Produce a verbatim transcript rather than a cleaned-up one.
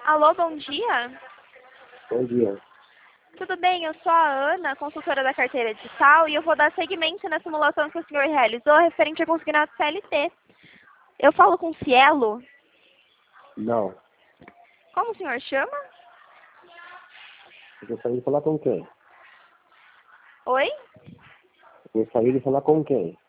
Alô, bom dia. Bom dia. Tudo bem? Eu sou a Ana, consultora da carteira digital, e eu vou dar seguimento na simulação que o senhor realizou referente a consignado C L T. Eu falo com o Cielo. Não. Como o senhor chama? Eu gostaria de falar com quem? Oi? Eu gostaria de falar com quem?